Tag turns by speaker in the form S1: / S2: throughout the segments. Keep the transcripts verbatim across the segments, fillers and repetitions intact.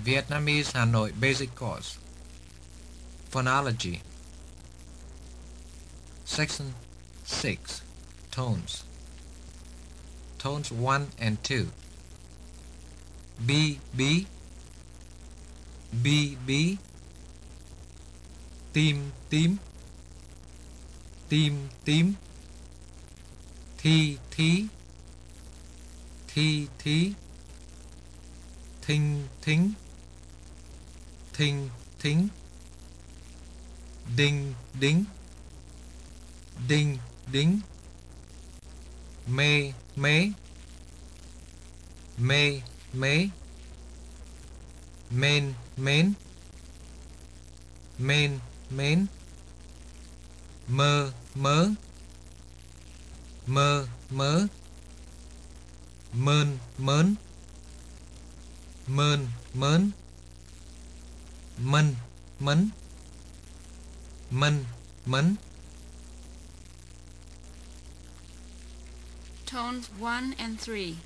S1: Vietnamese Hanoi Basic Course. Phonology. Section six. Tones. Tones one and two. B, B. B, B. Tim, tim. Tim, tim. Thi, thi. Thi, thi. Thinh, thính. Thinh, thính. Đinh, đính. Đinh, đính. Mê, mế. Mê, mế. Mên, mến. Mên, mến. Mơ, mớ. Mơ, mớ. Mơn, mớn. Mơn, mớn. Mân, mấn. Mân, mấn.
S2: Tones one and three.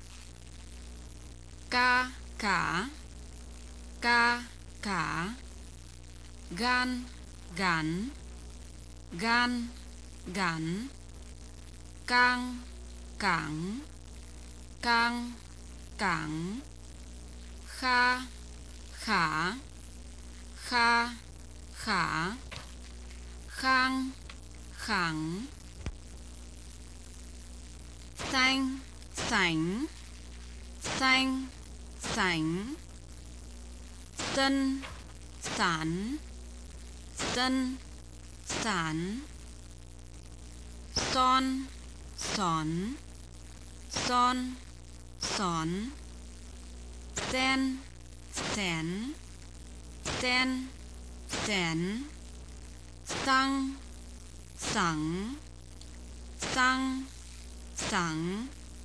S2: Ca, cả. Ca, cả. Gan, gắn. Gan, gắn. Cang, cảng. Cang, cảng. Kha, khả. Kha, khả. Khang, khẳng. Xanh, sảnh. Xanh, sảnh. Sân, sản. Sân, sản. Son, xón. Son, xón. Sen, xén. Sen, xén. Xăng, sẵn. Xăng, sẵn.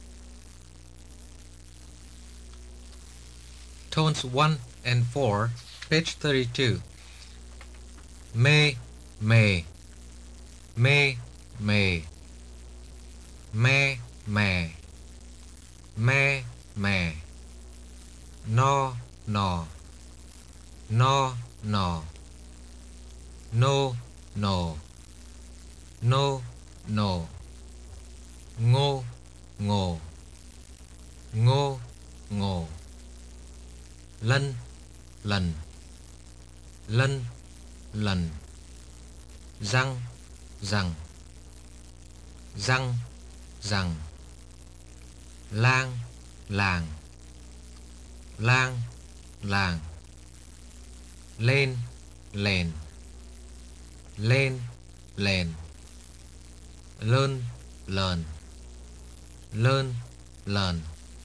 S1: Tones one and four, page thirty-two. Mê, mề. Mê, mề. Me, mè. Me, mè. No, nò. No, nò. No, nò. No, nò. Ngô, ngồ. Ngô, ngồ. Lân, lần. Lân, lần. Răng, rằng. Răng, rằng. Lang, làng. Lang, làng. Lên, lèn. Lên, lèn. Lơn, lờn. Lơn, lờn.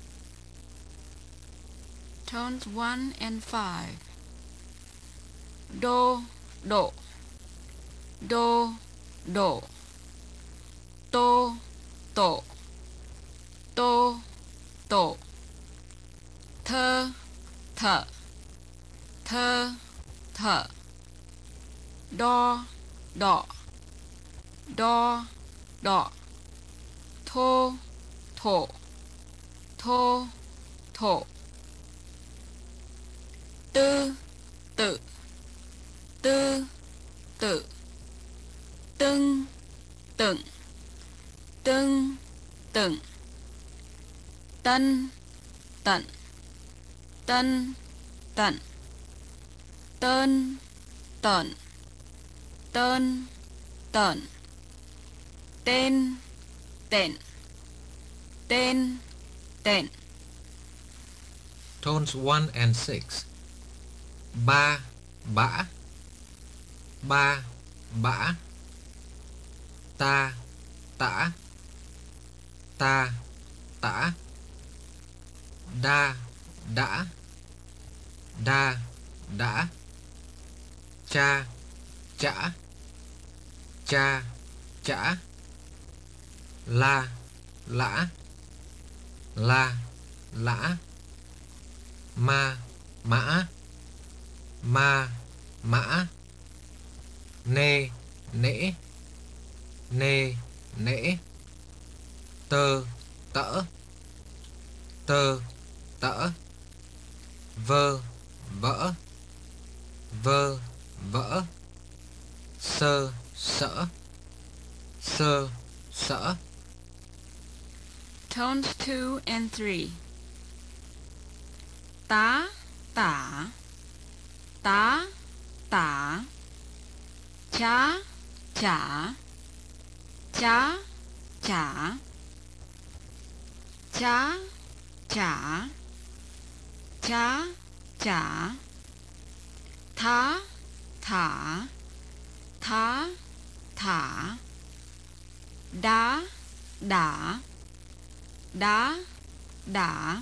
S2: Tones one and five. Do, độ. Do, độ. Tô, tổ. Tô, tổ. Thơ, thở. Thơ, thở. Đo, đọ. Đo, đọ. Thô, thổ. Thô, thổ. Tư, tự. Tư, tự. Tưng, tựng. Tưng, tựng. Tân, tận. Tân, tận. Tơn, tợn. Tơn, tợn. Tên, tện. Tên, tện.
S1: Tones one and six. Ba, bã. Ba, bã. Ta, tả. Ta, tả. Đa, đã. Đa, đã. Cha, chả. Cha, chả. La, lã. La, lã. Ma, mã. Ma, mã. Nê, nễ. Nê, nễ. Tơ, tỡ. Tơ, tỡ. Vơ, vỡ, vơ, vỡ, sơ, sỡ, sơ, sỡ.
S2: Tones two and three. Tá, tả, tá, tả. Chá, chả, chá, chả. Chá, chả, chá, chả. Thá, thả, thá, thả. Đá, đả, đá, đả.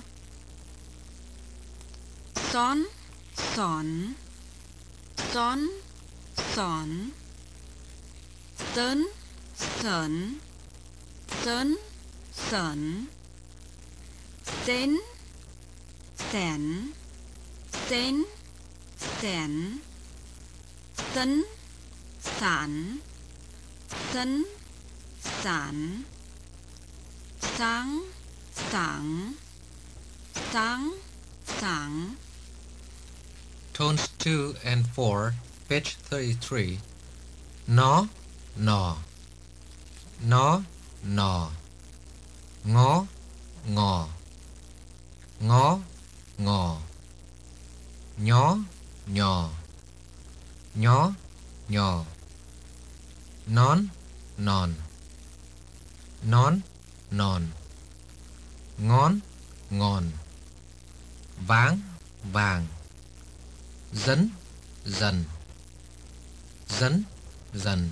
S2: Son, xón, xón, xón. Sớn, sởn, sớn, sởn. Xén, xẻn, xén, xẻn. Sấn, sản, sấn, sản. Sáng, sảng, sáng, sảng.
S1: Tones two and four, page thirty-three. Nó, nò. Nó, nò. Ngó, ngò. Ngó, ngò. Nhó, nhò. Nhó, nhò. Nón, nòn. Nón, nòn. Ngón, ngòn. Váng, vàng. Dấn, dần. Dấn, dần.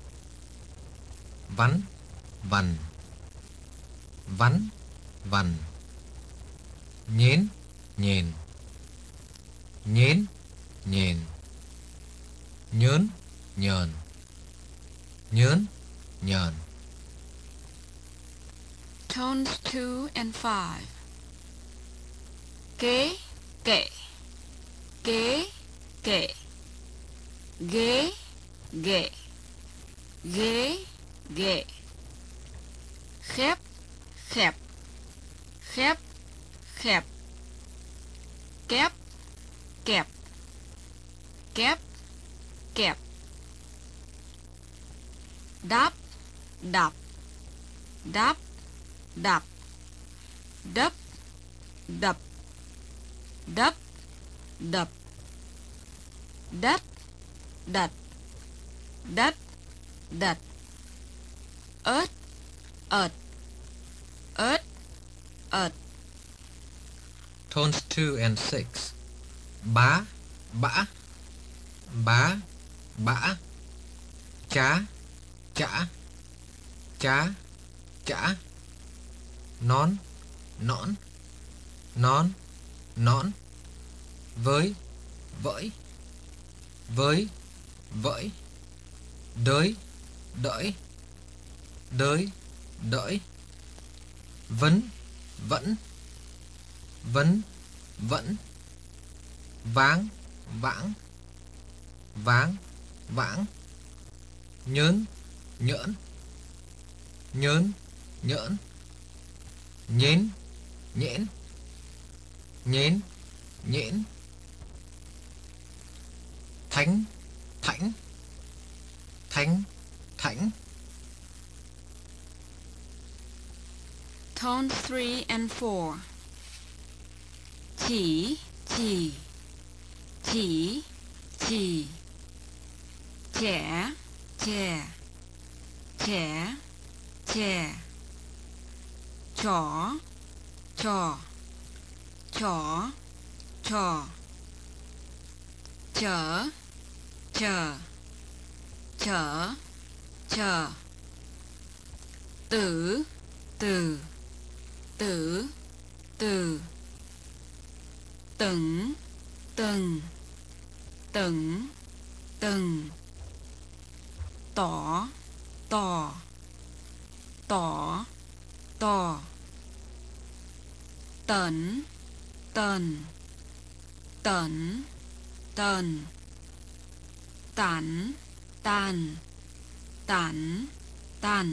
S1: Vắn, vằn. Vắn, vằn. Nhến, nhền. Nhến, nhền. Nhớn, nhờn. Nhớn, nhờn.
S2: Tones two and five. Kế, kệ. Kế, kệ. Ghế, ghệ. Ghế, ghệ. Khép, khẹp. Khép, khẹp. Kép, kẹp. Kép, kẹp. Đáp, đạp. Đáp, đạp. Đấp, đập. Đấp, đập. Đất, đật. Đất, đật. Ớt, ợt. Ớt, ợt.
S1: Tones two and six. Bá, bã. Bá, bã. Chá, chả. Chá, chả. Nón, nõn. Nón, nõn. Với, vỡi. Với, vỡi. Đới, đỡi. Đới, đỡi. Vấn, vẫn. Vấn, vẫn. Váng, vãng. Váng, vãng. Nhớn, nhỡn. Nhớn, nhỡn. Nhến, nhẽn. Nhến, nhẽn. Thánh, thảnh. Thánh, thảnh.
S2: Tones three and four. Chỉ, chỉ. Chỉ, chỉ. Trẻ, trẻ. Trẻ, trẻ. Chó, chò. Chó, chò. Chở, chờ. Chở, chờ. Tử, từ. Tử, từ. Tửng, từng. Tửng, từng. Tỏ, tỏ. Tỏ, tỏ. Tẩn, tần. Tẩn, tần. Tản, tàn. Tản, tàn.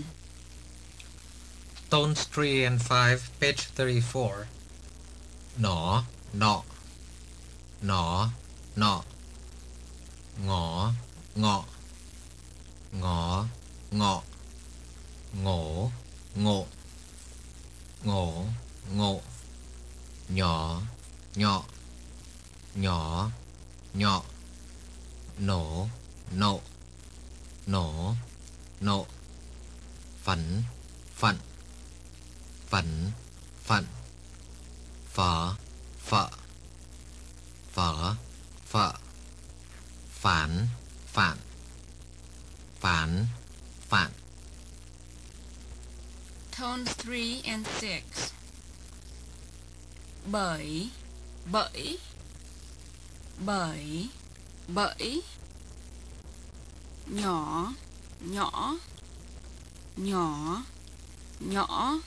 S1: Tones three and five, page thirty-four. Nỏ, nọ. nọ, nọ, ngõ, ngọ, ngõ, ngọ, ngổ, ngộ, ngổ, ngộ, nhỏ, nhọ, nhỏ, nhọ, nổ, nộ, nổ, nộ, phẫn, phận, phẫn, phận, phở, phợ, phở, phợ, phản, phản, phản, phản.
S2: Tones three and six. Bởi, bởi, bởi, bởi. Nhỏ, nhỏ, nhỏ, nhỏ.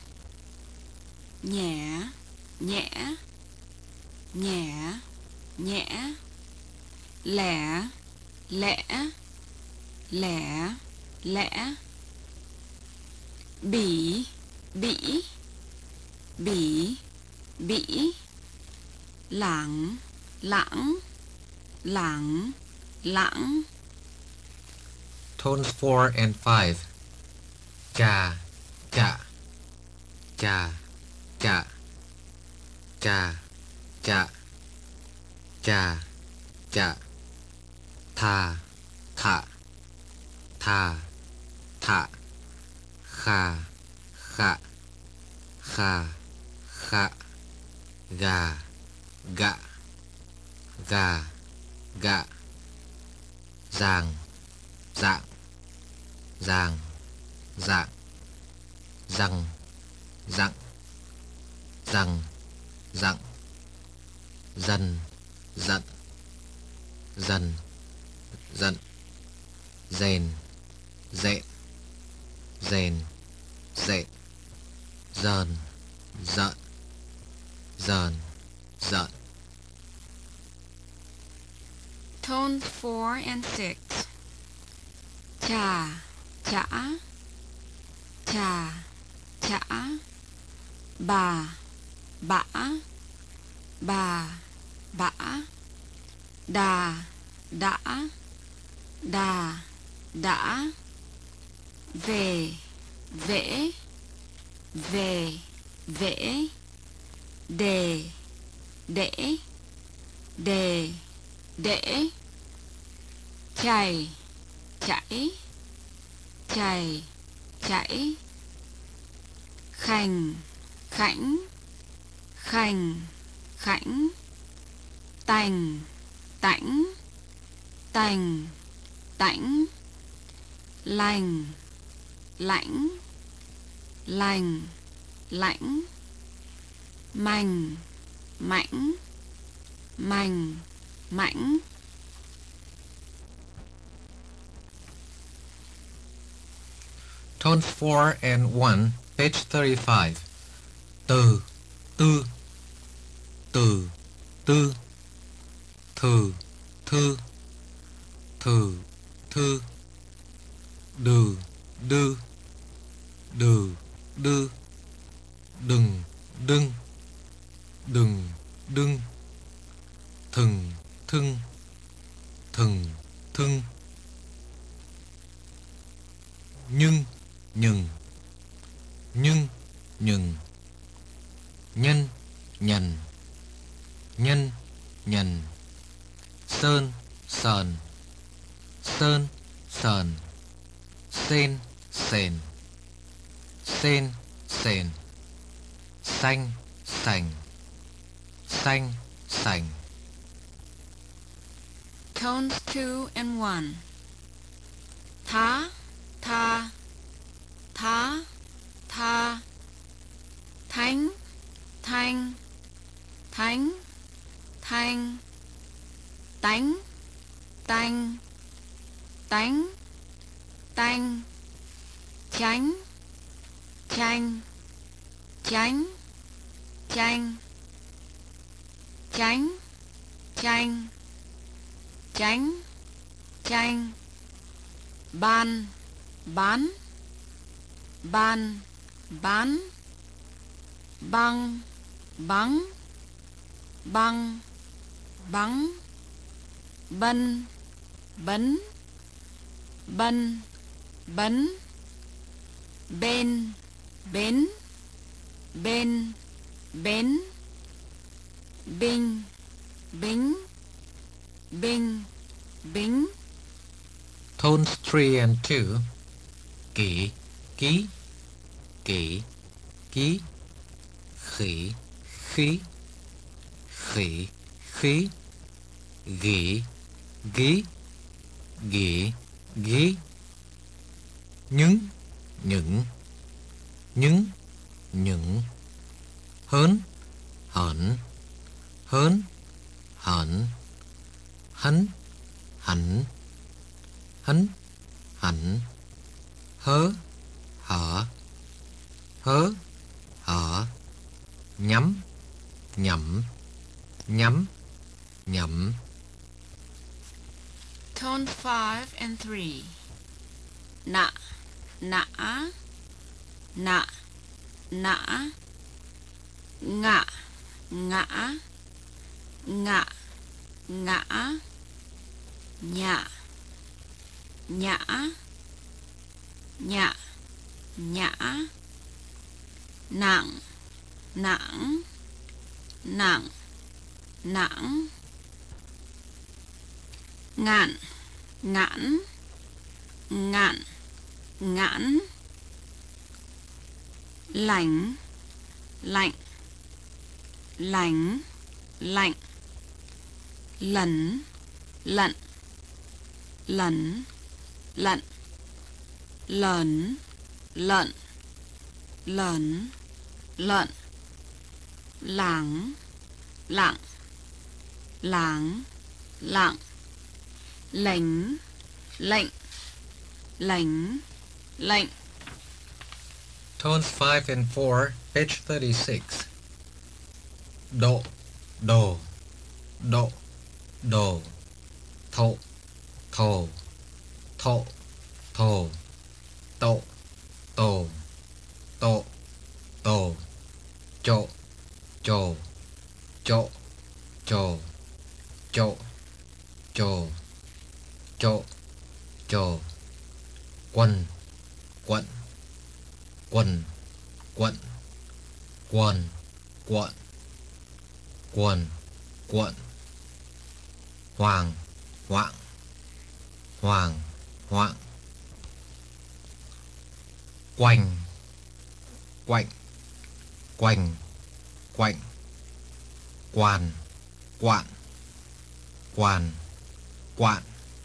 S2: Nhẹ, nhẹ, nhẹ, nhẹ. Lẻ, lẻ, lẻ, lẻ. Bỉ, bỉ, bỉ, bỉ. Lẳng, lẳng, lẳng, lẳng.
S1: Tones four and five. Chà, chạ, chà, chạ, chà, chạ, chà, chạ. Thà, thạ, thà, thạ. Khà, khạ, khà, khạ. Gà, gạ, gà, gạ. Giàng, dạng, giàng, dạng. Rằng, dặng, rằng, dặng. Dần, giận, dần, giận. Dền, dện, dền, dện. Dờn, giận, dờn, giận.
S2: Tones four and six. Chà, chả, chà, chả. Bà, bả, bà, bả. Đà, đã, đà, đã. Về, vẽ, về, vẽ. Đề, để, đề, để. Chảy, chảy, chảy, chảy. Khành, khảnh, khành, khảnh. Tành, tảnh, tành, tảnh. Lành, lãnh, lành, lãnh. Mành, mãnh, mành, mãnh.
S1: Tones four and one, page thirty-five. Từ, tư, từ, tư. Thử, thư, thử, thư. Đừ, đư, đừ, đư. Đừng, đưng, đừng, đưng. Thừng, thưng, thừng, thưng. Nhưng, nhừng, nhưng, nhừng. Nhân, nhần, nhân, nhần. Sơn, sờn, sơn, sờn. Sên, sền, sên, sền. Xanh, sành, xanh, sành.
S2: Tones two and one. Thá, tha, thá, tha. Thánh, thanh, thánh, thanh. Tánh, tanh, tánh, tanh. Chánh, chanh, chánh, chanh. Chánh, chanh, chánh, chanh. Ban, bán, ban, bán. Băng, bắn, băng, bắn, bân, bấn, bân, bấn, bên, bến, bên, bến, binh, bính, binh, bính.
S1: Tones three and two. Kỷ, ký, kỷ, ký. Khỉ, khí, khỉ, khí. Gỉ, gí, gỉ, gí. Những, những, những, những. Hớn, hởn, hớn, hởn. Hấn, hẳn, hấn, hẳn. Hớ, hở, hớ, hở. Nhắm, nhẩm, nhắm, nhẩm.
S2: Tone five and three. Nạ, nã, nạ, nã. Ngạ, ngã, ngạ, ngã. Nhạ, nhã, nhạ, nhã. Nặng, nặng, nặng, nặng. Ngạn, ngãn, ngạn, ngãn. Lạnh, lạnh, lạnh, lạnh. Lẩn, lận, lẩn, lận. Lợn, lợn, lợn, lợn. Lảng, lặng, lảng, lặng. Lệnh, lệnh, lệnh, lệnh.
S1: Tones five and four, page thirty-six. Độ, đồ, độ, đồ. Thộ, thổ, thộ, thổ. Tộ, tổ, tộ, tổ. Chộ, chồ, chộ, chồ, chộ, chồ, chộ, chồ. Quần, quận, quần, quận. Quần, quận, quần, quận. Hoàng, hoạng, hoàng, hoạng. Quanh, quạnh, quanh, quạnh. Quan, quạn, quan, quạn.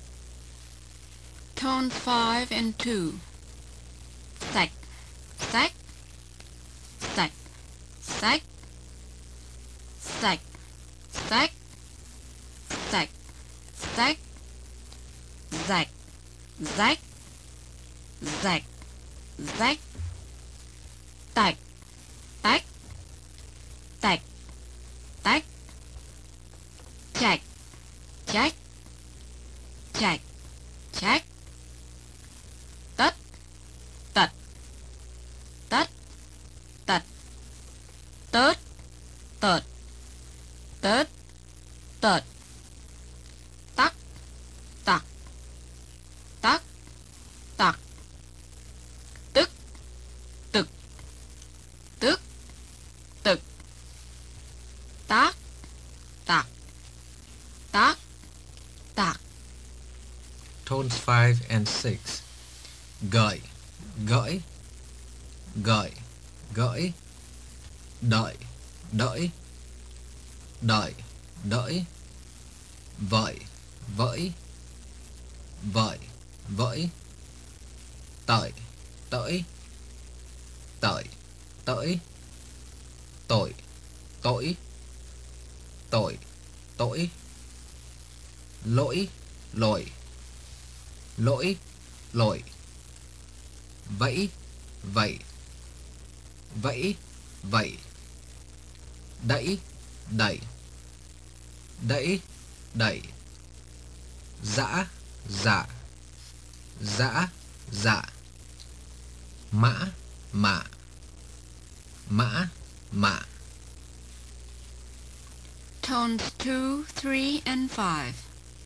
S2: Tone five and two. Sạch, sạch, sạch, sạch, sạch, sạch, sạch, sạch. Rạch, rách, rạch, rách. Tạch, tách, tạch, tách. Chạch, chách, chạch, chách. Tất, tật, tất, tật. Tớt, tợt, tớt, tợt. Tắc, tặc, tắc, tặc. Tức, tực, tức, tực. Tác, tạc, tác, tạc.
S1: Tones five and six. Gợi, gợi, gợi, gợi. Đợi, đợi, đợi, đợi. Vợi, vợi, vợi, vợi. Tợi, tợi, tợi, tợi. Tội, tội, tội, tội. Lỗi, lội, lỗi, lội. Vẫy, vậy, vẫy, vậy. Đẩy, đẩy, đẩy, đẩy. Dã, dạ, dã, dạ. Mã, mạ, mã, mạ.
S2: Tones two, three, and five.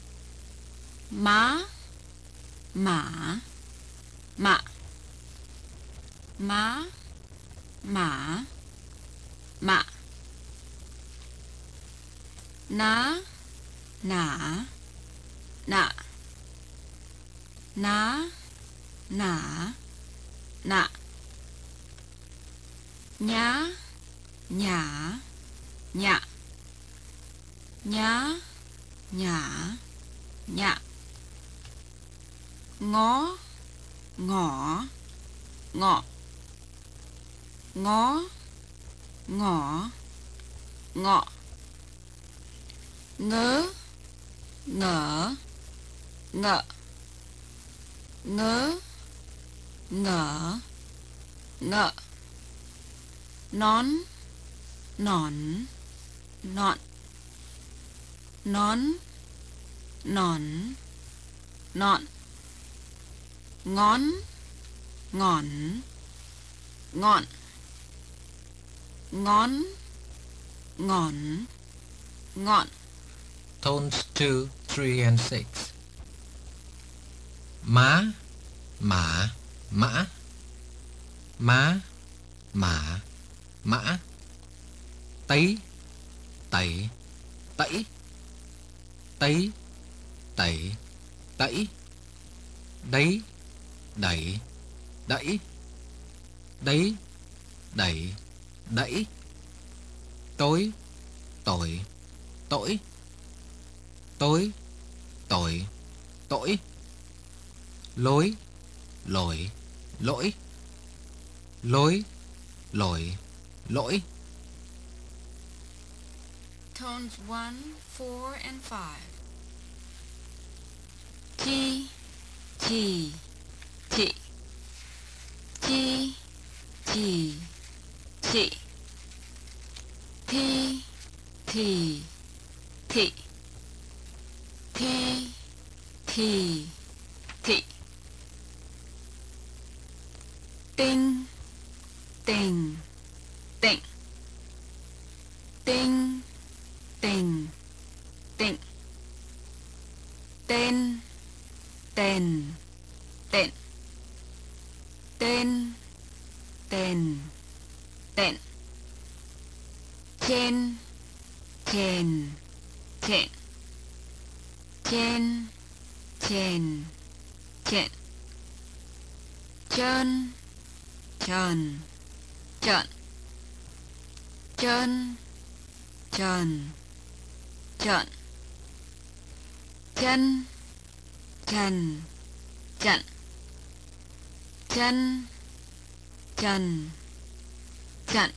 S2: Ma, ma, ma. Ma, ma, ma. Na, na, na. Na, na, na. Nhá, nhả, nhạ. Nhá, nhả, nhạ. Ngó, ngỏ, ngọ. Ngó, ngỏ, ngọ. Ngớ, ngỡ, ngợ. Ngớ, ngỡ, ngợ. Nón, nón, nọn. Nón, nón, nọn. Ngón, ngọn, ngọn. Ngón, ngọn, ngọn.
S1: Tones two, three, and six. Má, mã, mã. Má, mã, mã. Tấy, tẩy, tẩy. Tấy, tẩy, tẩy. Đấy, đẩy, đẩy. Đấy, đẩy, đẩy. Tối, tội, tội. Tối, tội, tội. Lối, lỗi, lỗi. Lối, lỗi, lỗi.
S2: Tones one, four, and five. Chi, chi, chi. Chi, chi, chi. Thi, thi, thi. Thi, thi, thi. Tinh, tinh, tinh. Tinh, tinh, tinh. Tên, tên, tên. Tên, tên, tên. Trên, trên, trên. Trên, trên, trên. Trơn, trơn, trơn. Trơn, trơn, trơn. Chân, chân, chân. Chân, chân, chân.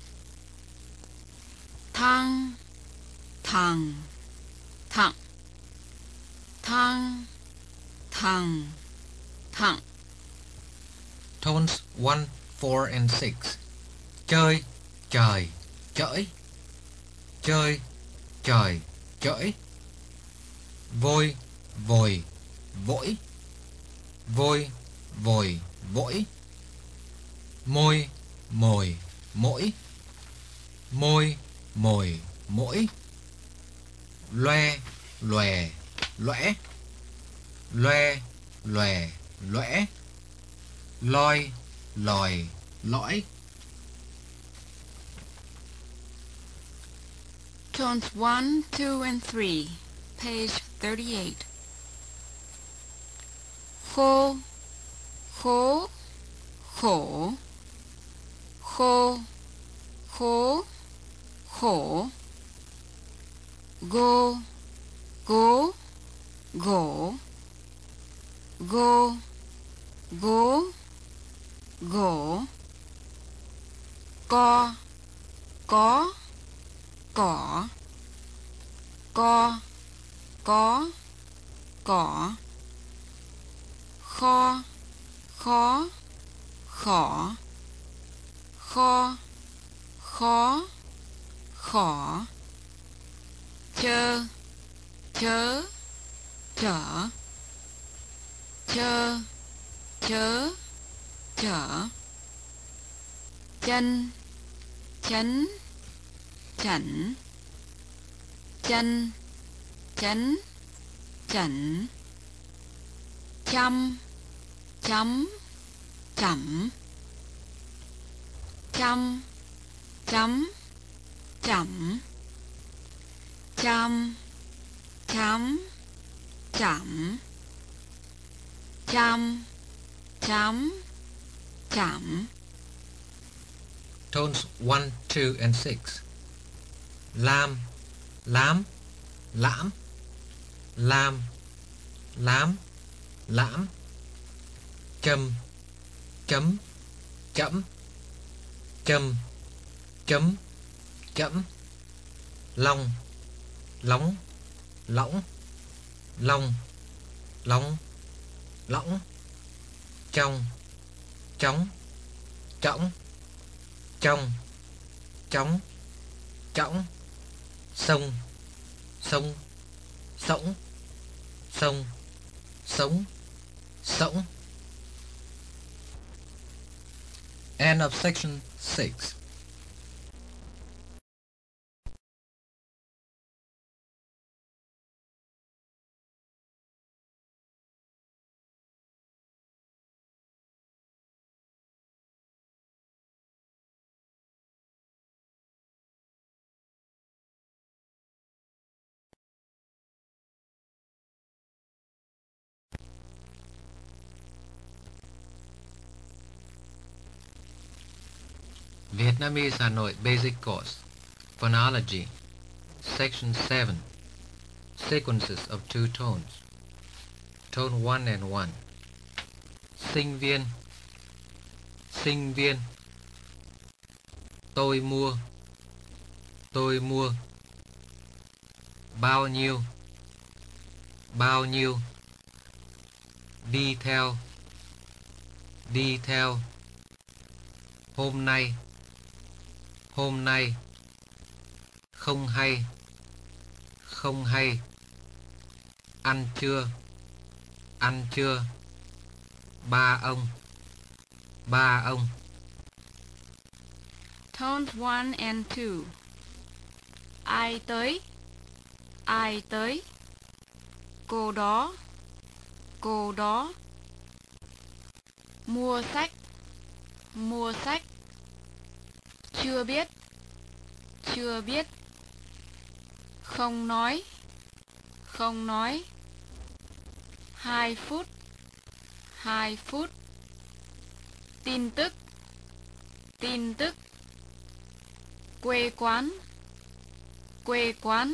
S2: Thăng, thăng, thăng. Thăng, thăng, thăng.
S1: Tones one, four, and six. Chơi, trời, chỡi. Chơi, trời, chỡi. Vôi, vồi, vỗi. Vôi, vồi, vỗi. Môi, mồi, mỗi. Môi, mồi, mỗi. Loe, lòe, lõe. Loe, lòe, lõe. Loi, lòi, lõi.
S2: Tones one, two, and three. Page thirty-eight. Khô, khô, khổ. Khô, khô, khổ. Gô, gố, gỗ. Gô, gố, gỗ. Co, có, cỏ. Co, có, cỏ. Kho, khó, khỏ. Kho, khó, khỏ. Chơ, chớ, chở. Chơ, chớ, chở. Chân, chấn, chẩn. Chân, chấn, chẩn, chăm, chấm, chẩm, chăm, chấm, chẩm, chăm, chấm, chẩm, chăm, chấm, chẩm.
S1: Tones one, two, and six. Lam, lám, lãm, lam, lám, lãm. Châm, chấm, chẫm, châm, chấm, chẫm. Long, lóng, lõng, long, lóng, lõng. Trong, chóng, chõng, trong, chóng, chõng. Sông, sông, sõng, sông, sống, sõng. End of section six. Vietnamese Hanoi Basic Course, Phonology, Section seven, Sequences of two tones, Tone one and one. Sinh viên, sinh viên. Tôi mua, tôi mua. Bao nhiêu, bao nhiêu. Đi theo, đi theo. Hôm nay, hôm nay. Không hay, không hay. Ăn trưa, ăn trưa. Ba ông, ba ông.
S2: Tones one and two. Ai tới, ai tới. Cô đó, cô đó. Mua sách, mua sách. Chưa biết, chưa biết. Không nói, không nói. Hai phút, hai phút. Tin tức, tin tức. Quê quán, quê quán.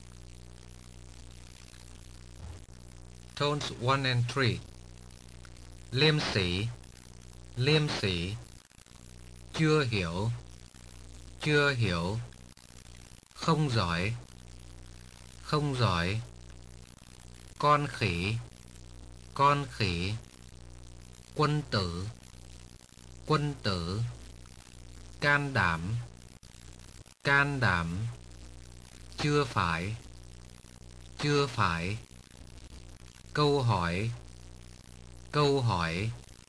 S1: Tones one and three. Liêm sỉ, liêm sỉ. Chưa hiểu, chưa hiểu. Không giỏi, không giỏi. Con khỉ, con khỉ. Quân tử, quân tử. Can đảm, can đảm. Chưa phải, chưa phải. Câu hỏi, câu hỏi.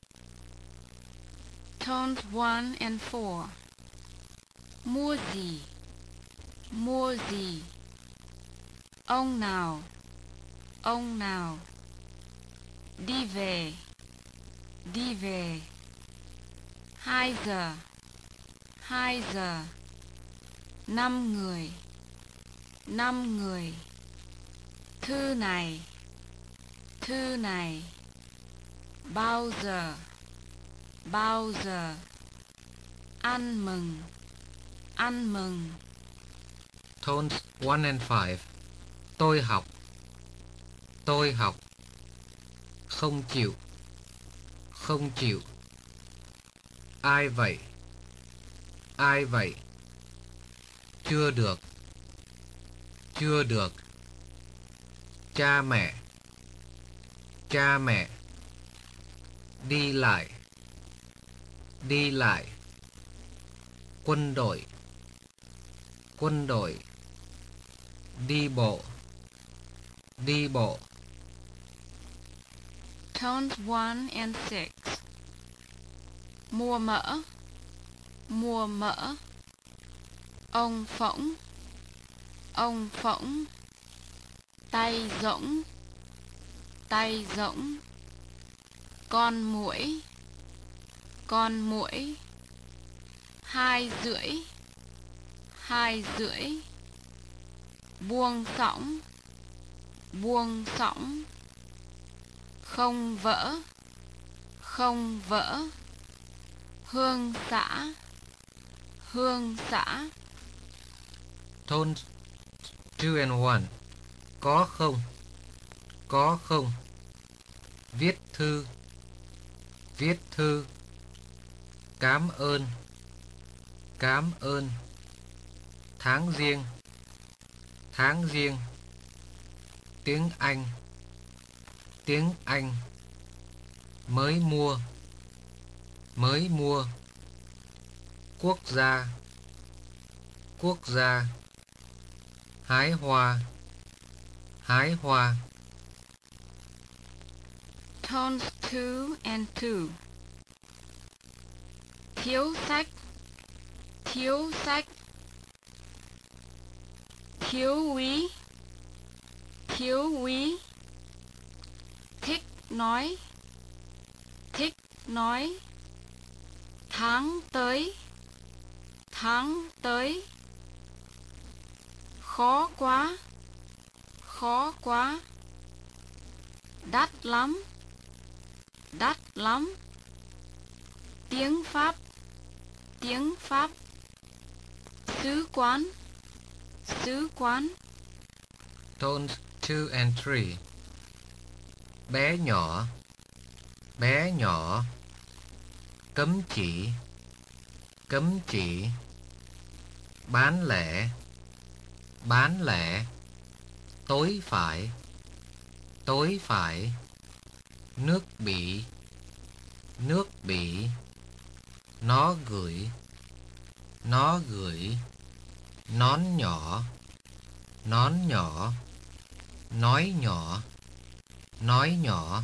S2: Tones one and four. Mua gì, mua gì. Ông nào, ông nào. Đi về, đi về. Hai giờ, hai giờ. Năm người, năm người. Thư này, thư này. Bao giờ, bao giờ. Ăn mừng, ăn mừng.
S1: Tones one and five. Tôi học, tôi học. Không chịu, không chịu. Ai vậy, ai vậy. Chưa được, chưa được. Cha mẹ, cha mẹ. Đi lại, đi lại. Quân đội, quân đội. Đi bộ, đi bộ.
S2: Tones one and six. Mua mỡ, mua mỡ. Ông phỗng, ông phỗng. tay rỗng, tay rỗng. Con muỗi, con muỗi. Hai rưỡi, hai rưỡi. Buông xõng, buông xõng. Không vỡ, không vỡ. Hương xã, hương xã.
S1: Tones two and one. Có không? Có không? Viết thư, viết thư. Cám ơn, cám ơn. Tháng giêng, tháng giêng. Tiếng Anh, tiếng Anh. Mới mua, mới mua. Quốc gia, quốc gia. Hái hoa, hái hoa.
S2: Tones two and two. Thiếu sách, thiếu sách. Thiếu úy, thiếu úy. Thích nói, thích nói. Tháng tới, tháng tới. Khó quá, khó quá. Đắt lắm, đắt lắm. Tiếng Pháp, tiếng Pháp. Sứ quán, sứ quán.
S1: Tones two and three. Bé nhỏ, bé nhỏ. Cấm chỉ, cấm chỉ. Bán lẻ, bán lẻ. Tối phải, tối phải. Nước Bỉ, nước Bỉ. Nó gửi, nó gửi. Nón nhỏ, nón nhỏ. Nói nhỏ, nói nhỏ.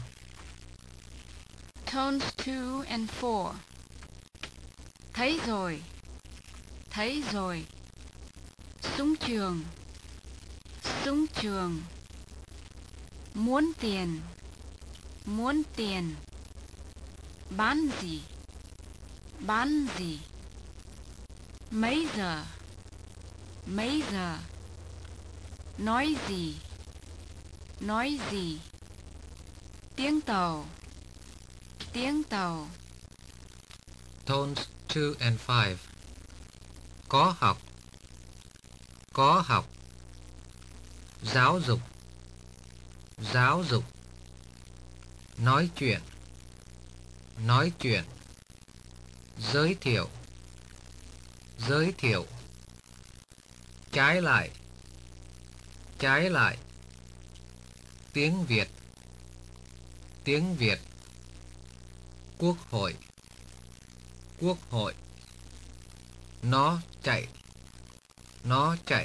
S2: Tones two and four. Thấy rồi, thấy rồi. Súng trường, súng trường. Muốn tiền, muốn tiền. Bán gì, bán gì. Mấy giờ, mấy giờ. Nói gì, nói gì. Tiếng tàu, tiếng tàu.
S1: Tones two and five. Có học, có học. Giáo dục, giáo dục. Nói chuyện, nói chuyện. Giới thiệu, giới thiệu. Trái lại, trái lại. Tiếng Việt, tiếng Việt. Quốc hội, quốc hội. Nó chạy, nó chạy.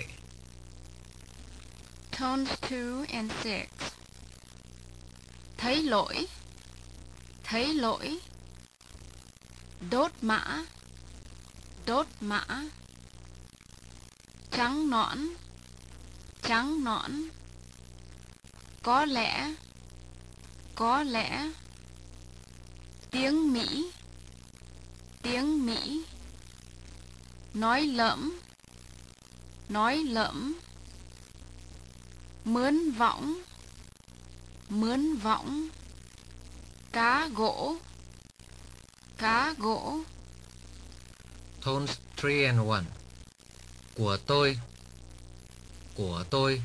S2: Tones two and six. Thấy lỗi, thấy lỗi. Đốt mã, đốt mã. Trắng nõn, trắng nõn. Có lẽ, có lẽ. Tiếng Mỹ, tiếng Mỹ. Nói lẫm, nói lẫm. Mướn võng, mướn võng. Cá gỗ, cá gỗ.
S1: Tones three and one. Của tôi, của tôi.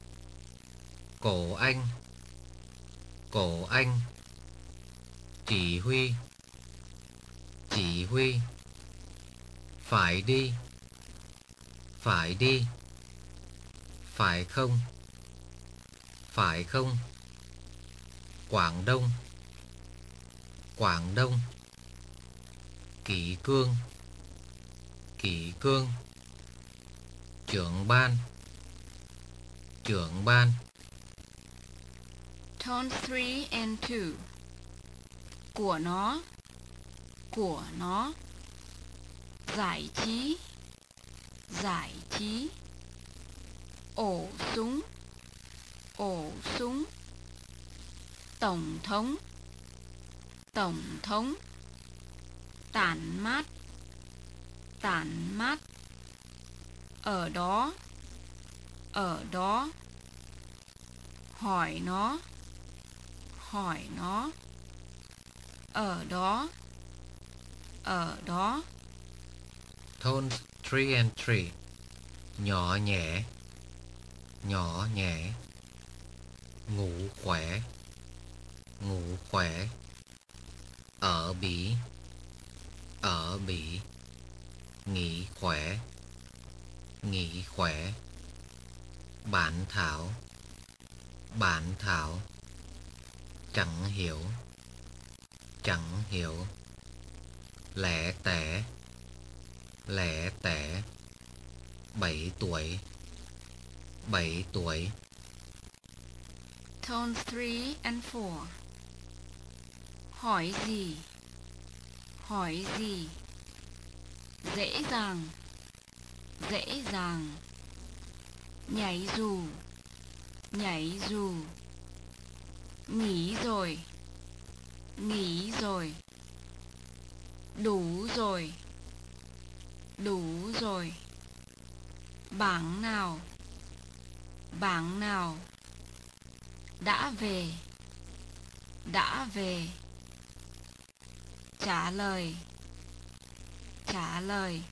S1: Cổ anh, cổ anh. Chỉ huy, chỉ huy. Phải đi, phải đi. Phải không, phải không. Quảng Đông, Quảng Đông. Kỷ cương, kỷ cương. Trưởng ban, trưởng ban.
S2: Tones three and two. Của nó, của nó. Giải trí, giải trí. Ổ súng, ổ súng. Tổng thống, tổng thống. Tản mát, tản mát. Ở đó, ở đó. Hỏi nó, hỏi nó. Ở đó, ở đó.
S1: Tones three and three. Nhỏ nhẹ, nhỏ nhẹ. Ngủ khỏe, ngủ khỏe. Ở Bỉ, ở Bỉ. Nghỉ khỏe, nghỉ khỏe. Bản thảo, bản thảo. Chẳng hiểu, chẳng hiểu. Lẻ tẻ, lẻ tẻ. Bảy tuổi, bảy tuổi.
S2: Tones three and four. Hỏi gì, hỏi gì. Dễ dàng, dễ dàng. Nhảy dù, nhảy dù. Nghỉ rồi, nghỉ rồi. Đủ rồi, đủ rồi. Bảng nào, bảng nào. Đã về, đã về. Trả lời, trả lời.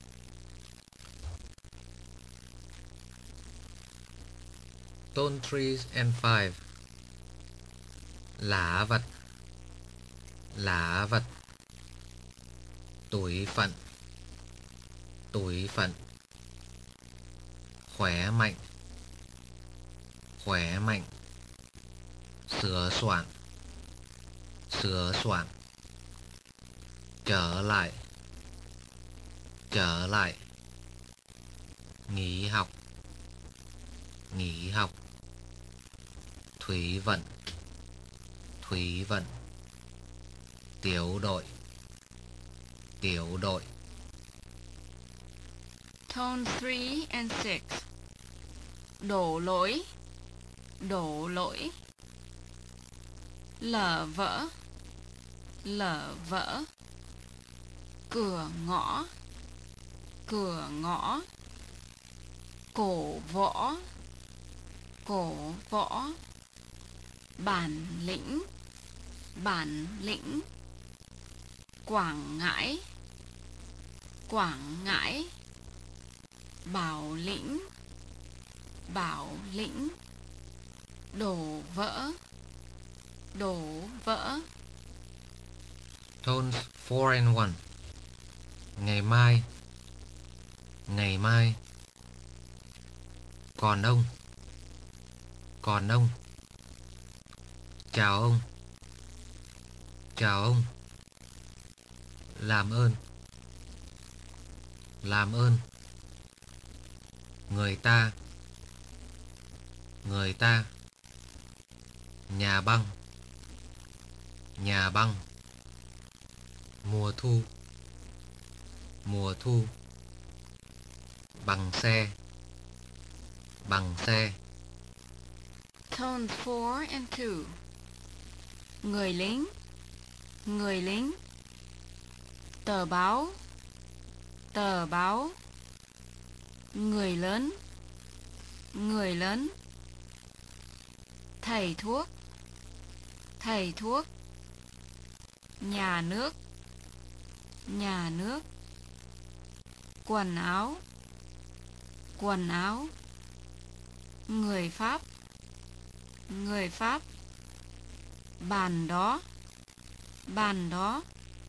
S1: Tone three and five. Lả vặt, lả vặt. Tuổi phận, tuổi phận. Khỏe mạnh, khỏe mạnh. Sửa soạn, sửa soạn. Trở lại, trở lại. Nghỉ học, nghỉ học. Thủy vận, thủy vận. Tiểu đội, tiểu đội.
S2: Tone three and six. Đổ lỗi, đổ lỗi. Lở vỡ, lở vỡ. Cửa ngõ, cửa ngõ. Cổ võ, cổ võ. Bản lĩnh, bản lĩnh. Quảng Ngãi, Quảng Ngãi. Bảo lĩnh, bảo lĩnh. Đổ vỡ, đổ vỡ.
S1: Tones four and one. Ngày mai, ngày mai. Còn ông, còn ông. Chào ông, chào ông. Làm ơn, làm ơn. Người ta, người ta. Nhà băng, nhà băng. Mùa thu, mùa thu. Bằng xe, bằng xe.
S2: Tones four and two. Người lính, người lính. Tờ báo, tờ báo. Người lớn, người lớn. Thầy thuốc, thầy thuốc. Nhà nước, nhà nước. Quần áo, quần áo. Người Pháp, người Pháp. Bàn đó, bàn đó.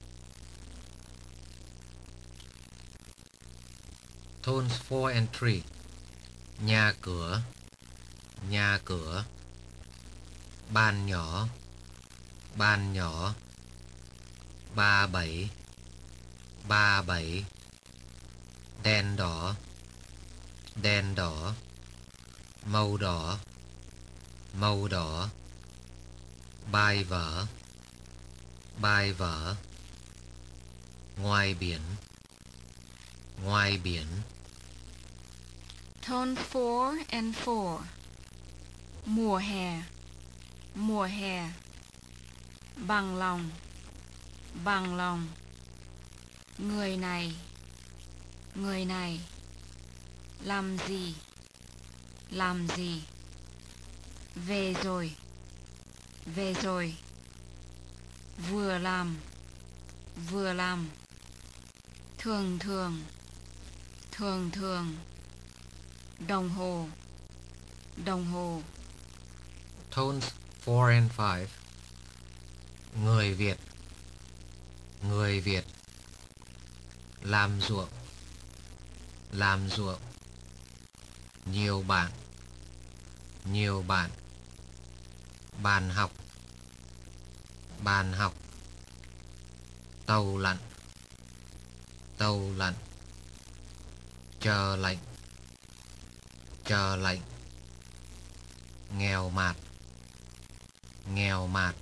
S1: Tones four and three. Nhà cửa, nhà cửa. Bàn nhỏ, bàn nhỏ. Ba bảy, ba bảy. Đèn đỏ, đèn đỏ. Màu đỏ, màu đỏ. Bài vở, bài vở. Ngoài biển, ngoài biển.
S2: Tone four and four. Mùa hè, mùa hè. Bằng lòng, bằng lòng. Người này, người này. Làm gì, làm gì. Về rồi, về rồi. Vừa làm, vừa làm. Thường thường, thường thường. Đồng hồ, đồng hồ.
S1: Tones four and five. Người Việt, người Việt. Làm ruộng, làm ruộng. Nhiều bạn, nhiều bạn. Bàn học, bàn học. Tàu lặn, tàu lặn. Chờ lệnh, chờ lệnh. Nghèo mạt, nghèo mạt.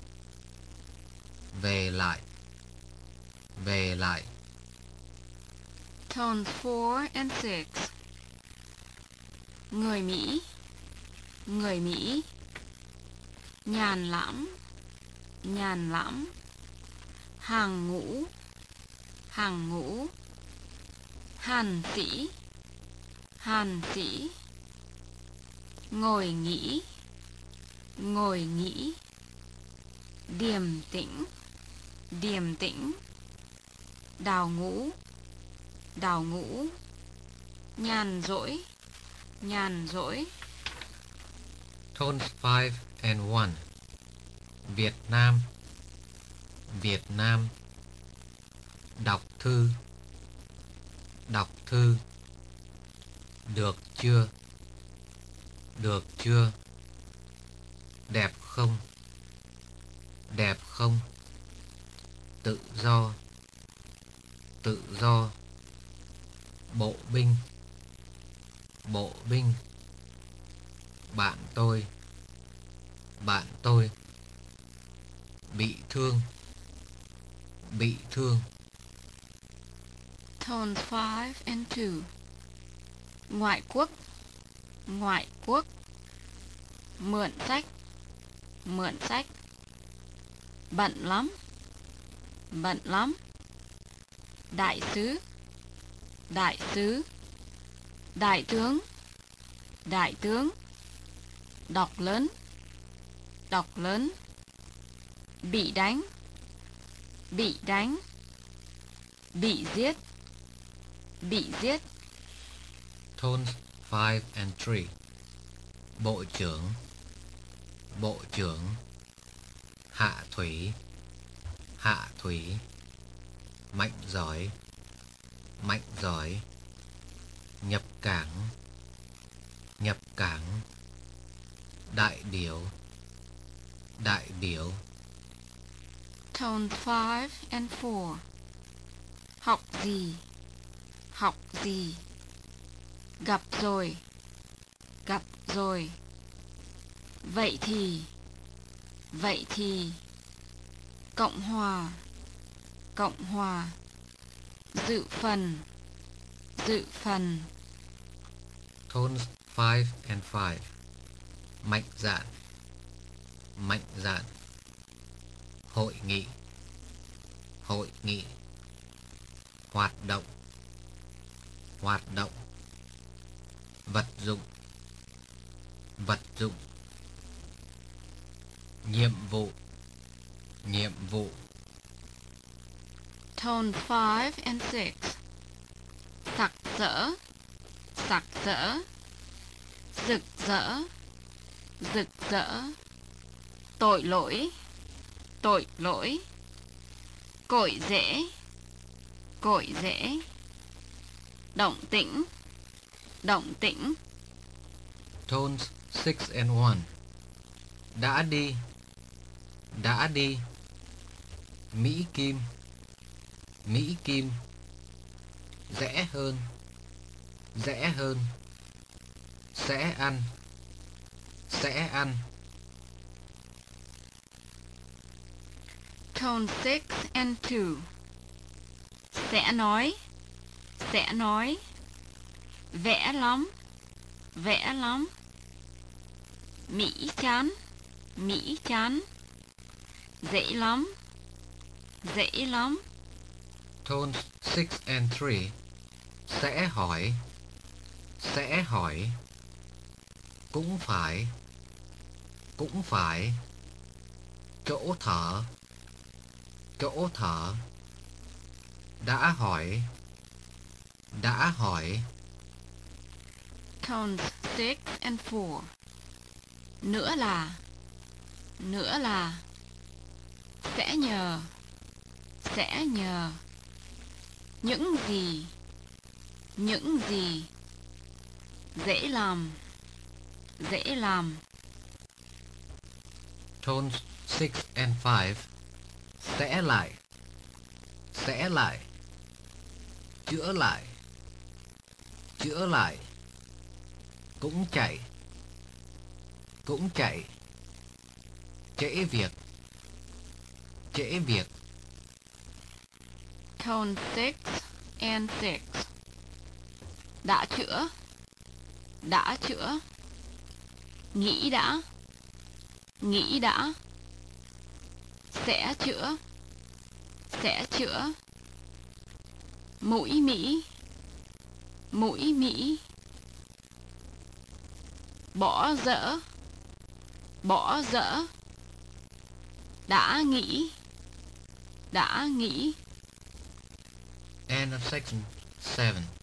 S1: Về lại, về lại.
S2: Tones four and six. Người Mỹ, người Mỹ. Nhàn lắm, nhàn lắm. Hàng ngũ, hàng ngũ. Hàn sĩ, hàn sĩ. Ngồi nghỉ, ngồi nghỉ. Điềm tĩnh, điềm tĩnh. Đào ngũ, đào ngũ. Nhàn rỗi, nhàn rỗi.
S1: Tones five and one. Việt Nam, Việt Nam. Đọc thư, đọc thư. Được chưa, được chưa. Đẹp không, đẹp không. Tự do, tự do. Bộ binh, bộ binh. Bạn tôi, bạn tôi. Bị thương, bị thương.
S2: Tones five and two. Ngoại quốc, ngoại quốc. Mượn sách, mượn sách. Bận lắm, bận lắm. Đại sứ, đại sứ. Đại tướng, đại tướng. Đọc lớn, đọc lớn. Bị đánh, bị đánh. Bị giết, bị giết.
S1: Tones five and three. Bộ trưởng, bộ trưởng. Hạ thủy, hạ thủy. Mạnh giỏi, mạnh giỏi. Nhập cảng, nhập cảng. Đại biểu, đại biểu.
S2: Tone five and four. Học gì, học gì. Gặp rồi, gặp rồi. Vậy thì, vậy thì. Cộng hòa, cộng hòa. Dự phần, dự phần.
S1: Tones five and five. Mạnh dạn, mạnh dạn. Hội nghị, hội nghị. Hoạt động, hoạt động. Vật dụng, vật dụng. Nhiệm vụ, nhiệm vụ.
S2: Tone five and six. Sặc sỡ, sặc sỡ. Rực rỡ, rực rỡ. Tội lỗi, tội lỗi. Cội rễ, cội rễ. Động tĩnh, động tĩnh.
S1: Tones six and one. Đã đi, đã đi. Mỹ Kim, Mỹ Kim. Rẽ hơn, rẽ hơn. Sẽ ăn, sẽ ăn.
S2: Tone six and two. Sẽ nói, sẽ nói. Vẽ lắm, vẽ lắm. Mỹ chán, Mỹ chán. Dễ lắm, dễ lắm.
S1: Tones six and three. Sẽ hỏi. Sẽ hỏi. Cũng phải. Cũng phải. Chỗ thở. Chỗ thở. Đã hỏi. Đã hỏi.
S2: Tones six and four. Nữa là, nữa là. Sẽ nhờ, sẽ nhờ. Những gì, những gì. Dễ làm, dễ làm.
S1: Tones six and five. Sẽ lại. Sẽ lại. Chữa lại. Chữa lại. Cũng chạy. Cũng chạy. Trễ việc. Trễ việc.
S2: Tone six and six. Đã chữa, đã chữa. Nghĩ đã, nghĩ đã. Sẽ chữa, sẽ chữa. Mũi Mỹ, mũi Mỹ. Bỏ dở, bỏ dở. Đã nghĩ, đã nghĩ.
S1: End of section seven.